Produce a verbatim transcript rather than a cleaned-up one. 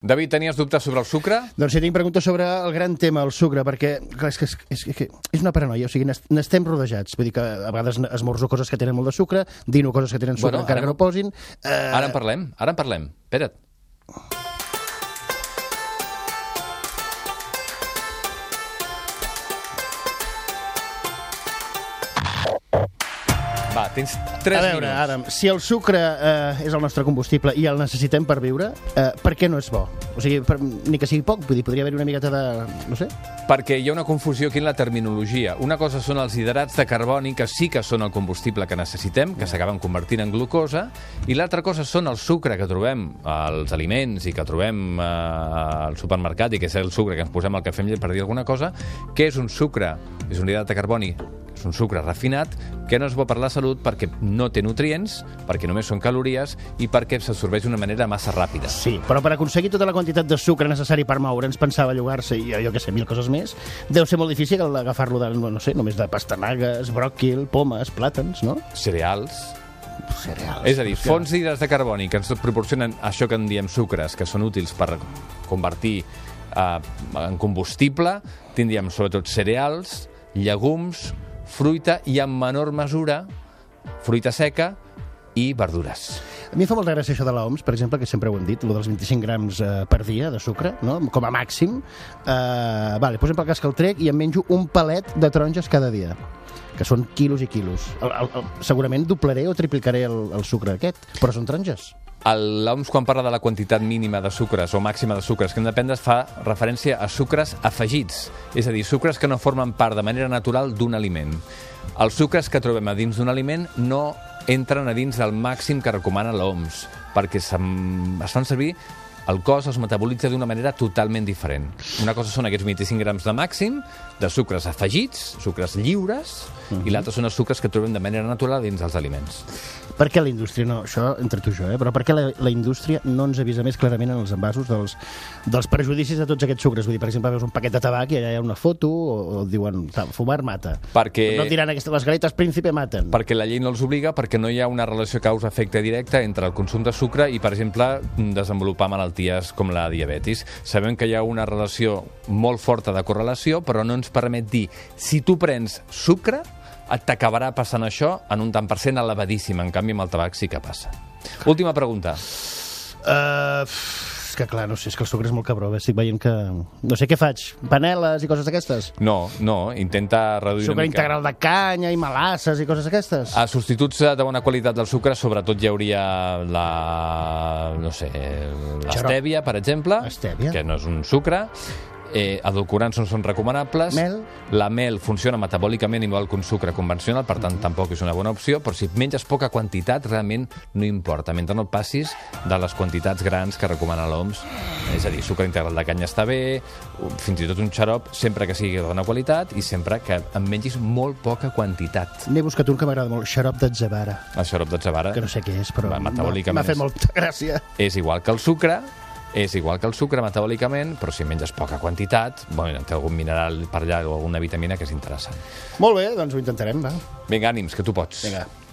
David, tenies dubtes sobre el sucre? Doncs sí, tinc preguntes sobre el gran tema, el sucre, perquè clar, és, que, és, és, és una paranoia, o sigui, n'estem rodejats. Vull dir que a vegades esmorzo coses que tenen molt de sucre, dino coses que tenen sucre bueno, encara que no posin... Eh... Ara en parlem, ara en parlem. Espera't. Va, tens tres minuts. A veure, minuts. Adam, si el sucre eh, és el nostre combustible i el necessitem per viure, eh, per què no és bo? O sigui, per, ni que sigui poc, vull dir, podria haver-hi una miqueta de... no sé? Perquè hi ha una confusió aquí en la terminologia. Una cosa són els hidrats de carboni, que sí que són el combustible que necessitem, que s'acaben convertint en glucosa, i l'altra cosa són el sucre que trobem als aliments i que trobem eh, al supermercat, i que és el sucre que ens posem al cafè amb llet per dir alguna cosa, que és un sucre, és un hidrat de carboni, és un sucre refinat, que no és bo per la salut perquè no té nutrients, perquè només són calories i perquè s'absorbeix d'una manera massa ràpida. Sí, però per aconseguir tota la quantitat de sucre necessari per moure'ns, pensar, bellugar-se i jo que sé, mil coses més, deu ser molt difícil agafar-lo de, no sé, només de pastanagues, bròquil, pomes, plàtans, no? Cereals. Cereals. És a dir, fonts d'hidrats de carboni que ens proporcionen això que en diem sucres, que són útils per convertir eh, en combustible, tindríem sobretot cereals, llegums, fruita i, en menor mesura, fruita seca i verdures. A mi em fa molta gràcia això de l'O M S, per exemple, que sempre ho hem dit, el dels vint-i-cinc grams eh, per dia de sucre, no? Com a màxim. Eh, vale, posem pel cas que el trec i em menjo un palet de taronges cada dia, que són quilos i quilos. El, el, el, segurament doblaré o triplicaré el, el sucre aquest, però són taronges. L'O M S, quan parla de la quantitat mínima de sucres o màxima de sucres que hem de prendre, fa referència a sucres afegits, és a dir, sucres que no formen part de manera natural d'un aliment. Els sucres que trobem a dins d'un aliment no entren a dins del màxim que recomana l'O M S, perquè es fan servir, el cos els metabolitza d'una manera totalment diferent. Una cosa són aquests vint-i-cinc grams de màxim de sucres afegits, sucres lliures, uh-huh. i l'altre són els sucres que trobem de manera natural dins dels aliments. Per què la indústria, no, això entre tu i jo, eh? però per què la, la indústria no ens avisa més clarament en els envasos dels, dels prejudicis de tots aquests sucres? Vull dir, per exemple, veus un paquet de tabac i allà hi ha una foto o, o diuen, fumar mata. Perquè... No diran aquestes, les galetes príncipe maten. Perquè la llei no els obliga, perquè no hi ha una relació causa-efecte directa entre el consum de sucre i, per exemple, desenvolupar malalties com la diabetis. Sabem que hi ha una relació molt forta de correlació, però no ens permet dir, si tu prens sucre, t'acabarà passant això en un tant per cent elevadíssim. En canvi, amb el tabac sí que passa. Última pregunta. Uh, és que clar, no sé, és que el sucre és molt cabró. Estic veient que... No sé què faig. Paneles i coses d'aquestes? No, no. Intenta reduir sucre una mica... Sucre integral de canya i melasses i coses d'aquestes? A substituts de bona qualitat del sucre, sobretot hi hauria la... no sé... l'estèvia, per exemple. Estèvia? Que no és un sucre. Eh, edulcorants no són recomanables. Mel? La mel funciona metabòlicament igual que un sucre convencional, per tant, mm-hmm. tampoc és una bona opció, però si menges poca quantitat, realment no importa, mentre no et passis de les quantitats grans que recomana l'O M S. És a dir, sucre integral de canya està bé, fins i tot un xarop, sempre que sigui de bona qualitat i sempre que en mengis molt poca quantitat. N'he buscat un que m'agrada molt, xarop d'atzavara. El xarop d'atzavara... Que no sé què és, però metabòlicament m'ha fet molta gràcia. És igual que el sucre, és igual que el sucre metabòlicament, però si menges poca quantitat, bueno, té algun mineral per allà o alguna vitamina que és interessant. Molt bé, doncs ho intentarem, va. Vinga, ànims, que tu pots. Vinga.